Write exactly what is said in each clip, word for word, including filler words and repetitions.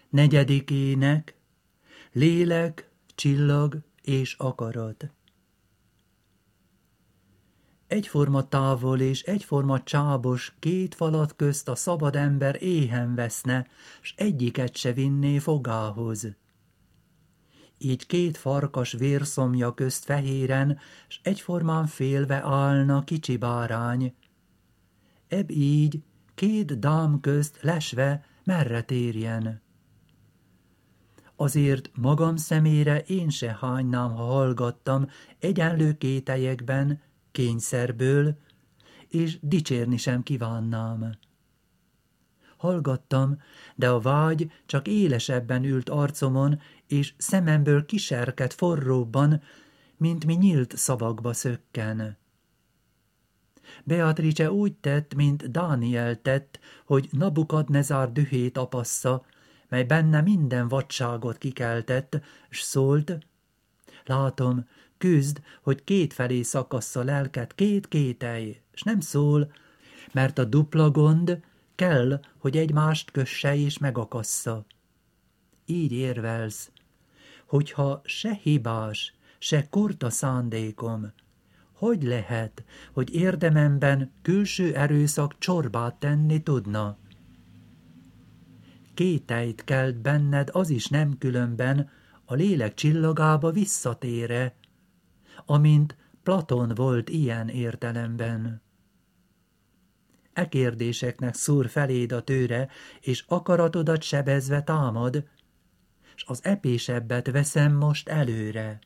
Negyedik ének, lélek, csillag és akarat. Egyforma távol és egyforma csábos két falat közt a szabad ember éhen veszne, s egyiket se vinné fogához. Így két farkas vérszomja közt fehéren, s egyformán félve állna kicsi bárány. Ebb így két dám közt lesve merre térjen. Azért magam szemére én se hánynám, ha hallgattam egyenlő kételyekben, kényszerből, és dicsérni sem kívánnám. Hallgattam, de a vágy csak élesebben ült arcomon, és szememből kiserkedt forróbban, mint mi nyílt szavakba szökken. Beatrice úgy tett, mint Dániel tett, hogy Nabukadnezár dühét apassza, mely benne minden vadságot kikeltett, s szólt: látom, küzd, hogy kétfelé szakassza lelket két kételj, s nem szól, mert a dupla gond kell, hogy egymást kösse és megakassza. Így érvelsz, hogyha se hibás, se kurta szándékom, hogy lehet, hogy érdememben külső erőszak csorbát tenni tudna? Kételyt kelt benned az is nem különben, a lélek csillagába visszatére, amint Platon volt ilyen értelemben. E kérdéseknek szúr feléd a tőre, és akaratodat sebezve támad, s az epésebbet veszem most előre.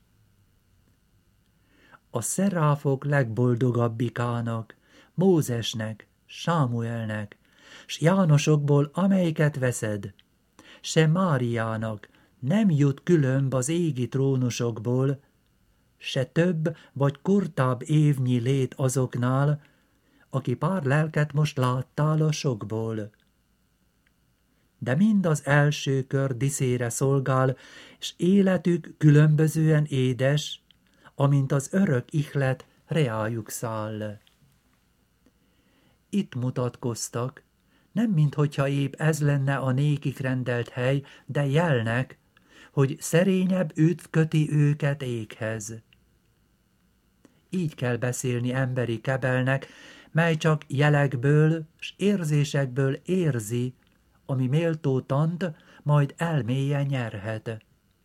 A szeráfok legboldogabbikának, Mózesnek, Sámuelnek, s Jánosokból amelyiket veszed, se Máriának nem jut különb az égi trónusokból, se több vagy kurtább évnyi lét azoknál, aki pár lelket most láttál a sokból. De mind az első kör diszére szolgál, s életük különbözően édes, amint az örök ihlet reájuk száll. Itt mutatkoztak, nem minthogyha épp ez lenne a nékik rendelt hely, de jelnek, hogy szerényebb üdv köti őket éghez. Így kell beszélni emberi kebelnek, mely csak jelekből s érzésekből érzi, ami méltó tant, majd elmélyen nyerhet.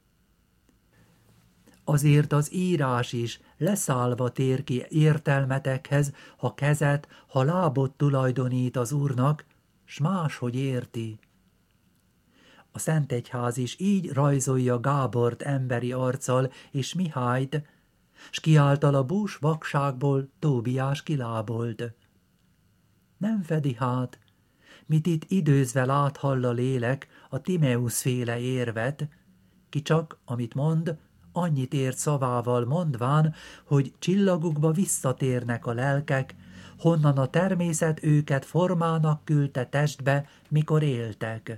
Azért az írás is leszállva tér ki értelmetekhez, ha kezet, ha lábot tulajdonít az Úrnak, s máshogy érti. A Szentegyház is így rajzolja Gábort emberi arccal, és Mihályt, s kiáltal a bús vakságból Tóbiás kilábolt. Nem fedi hát, mit itt időzve láthall a lélek, a Timeus féle érvet, ki csak, amit mond, annyit ért szavával mondván, hogy csillagukba visszatérnek a lelkek, honnan a természet őket formának küldte testbe, mikor éltek.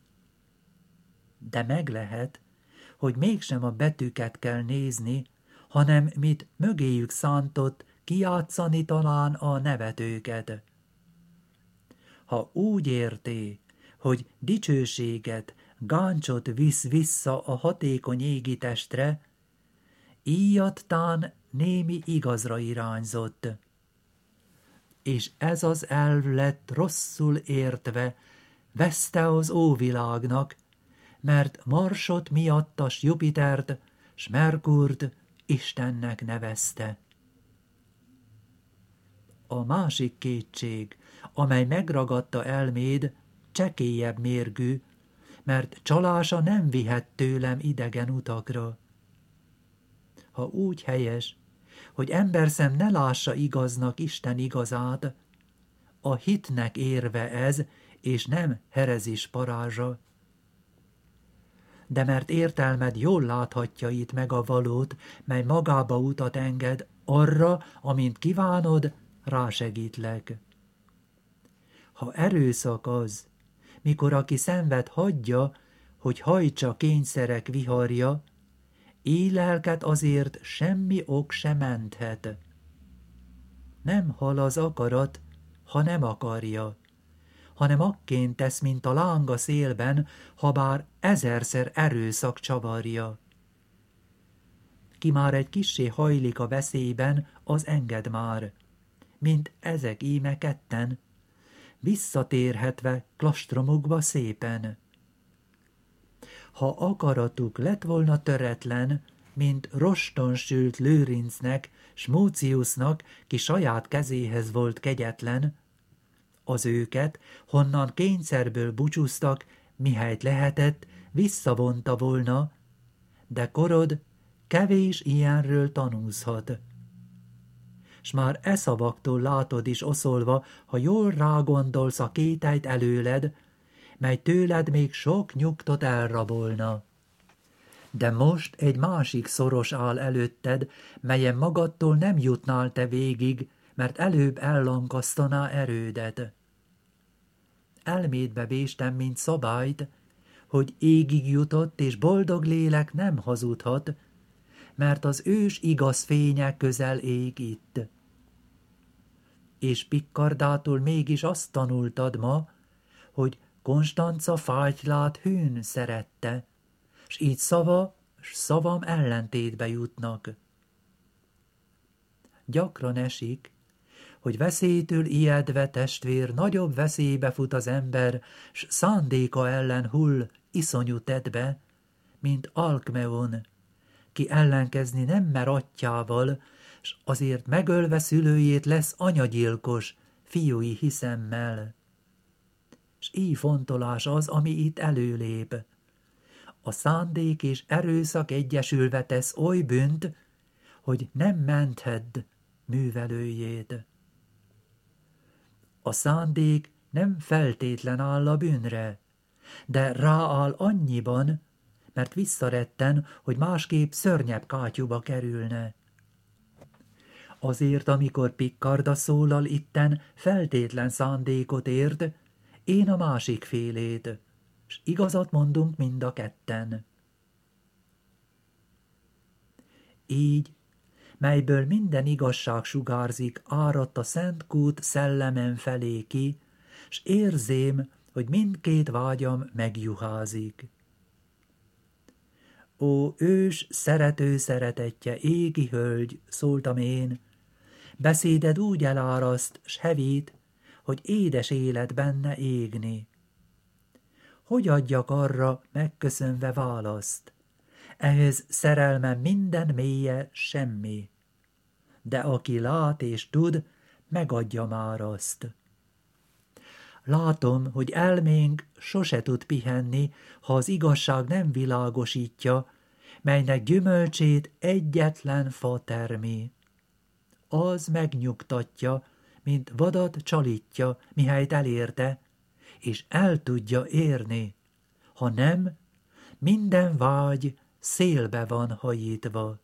De meg lehet, hogy mégsem a betűket kell nézni, hanem mit mögéjük szántott, kijátszani talán a nevetőket. Ha úgy érté, hogy dicsőséget, gáncsot visz vissza a hatékony égi testre, íjattán némi igazra irányzott. És ez az elv lett rosszul értve, veszte az óvilágnak, mert Marsot miattas Jupitert, s Merkurt Istennek nevezte. A másik kétség, amely megragadta elméd, csekélyebb mérgű, mert csalása nem vihet tőlem idegen utakra. Ha úgy helyes, hogy emberszem ne lássa igaznak Isten igazát, a hitnek érve ez, és nem herezis parázsa. De mert értelmed jól láthatja itt meg a valót, mely magába utat enged, arra, amint kívánod, rásegítlek. Ha erőszak az, mikor aki szenved hagyja, hogy hajtsa kényszerek viharja, így lelket azért semmi ok se menthet. Nem hal az akarat, ha nem akarja, hanem akként tesz, mint a láng a szélben, habár ezerszer erőszak csavarja. Ki már egy kissé hajlik a veszélyben, az enged már, mint ezek íme ketten, visszatérhetve klastromukba szépen. Ha akaratuk lett volna töretlen, mint roston sült Lőrincnek, Smóciusnak, ki saját kezéhez volt kegyetlen, az őket, honnan kényszerből búcsúztak, mihelyt lehetett, visszavonta volna, de korod kevés ilyenről tanúzhat. S már e szavaktól látod is oszolva, ha jól rágondolsz a kételyt előled, mely tőled még sok nyugtot elrabolna. De most egy másik szoros áll előtted, melyen magadtól nem jutnál te végig, mert előbb ellankasztaná erődet. Elmédbe véstem, mint szabályt, hogy égig jutott és boldog lélek nem hazudhat, mert az ős igaz fénye közel ég itt. És Pikkardától mégis azt tanultad ma, hogy Konstanca fátylát hűn szerette, s így szava s szavam ellentétbe jutnak. Gyakran esik, hogy veszélytől ijedve testvér nagyobb veszélybe fut az ember, s szándéka ellen hull iszonyú tettbe, mint Alkmeon, ki ellenkezni nem mer atyjával, s azért megölve szülőjét lesz anyagyilkos, fiúi hiszemmel. S így fontolás az, ami itt előlép. A szándék és erőszak egyesülve tesz oly bűnt, hogy nem menthedd művelőjét. A szándék nem feltétlen áll a bűnre, de rááll annyiban, mert visszaretten, hogy másképp szörnyebb kátyúba kerülne. Azért, amikor Pikkarda szólal itten, feltétlen szándékot ért, én a másik félét, s igazat mondunk mind a ketten. Így, melyből minden igazság sugárzik, áradt a szent kút szellemen felé ki, s érzém, hogy mindkét vágyam megjuházik. Ó, ős szerető szeretetje, égi hölgy, szóltam én, beszéded úgy eláraszt, s hevít, hogy édes élet benne égni. Hogy adjak arra megköszönve választ? Ehhez szerelmem minden mélye semmi. De aki lát és tud, megadja már azt. Látom, hogy elménk sose tud pihenni, ha az igazság nem világosítja, melynek gyümölcsét egyetlen fa termi. Az megnyugtatja, mint vadat csalítja, mihelyt elérte, és el tudja érni. Ha nem, minden vágy szélbe van hajítva.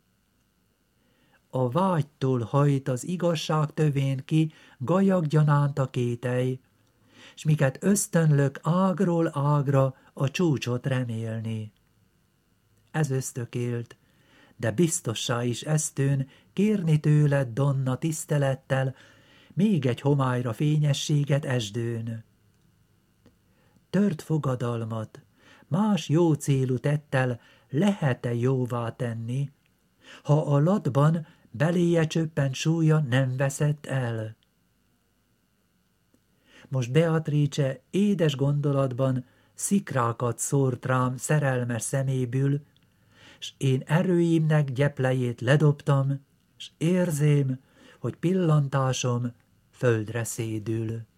A vágytól hajt az igazság tövén ki gajag gyanánt a kételj, s miket ösztönlök ágról ágra a csúcsot remélni. Ez ösztökélt, de biztossá is esztőn kérni tőled, Donna, tisztelettel, még egy homályra fényességet esdőn. Tört fogadalmat, más jó célú tettel lehet-e jóvá tenni, ha a latban beléje csöppent súlya nem veszett el? Most Beatrice édes gondolatban szikrákat szórt rám szerelmes szeméből, s én erőimnek gyeplejét ledobtam, s érzém, hogy pillantásom földre szédül.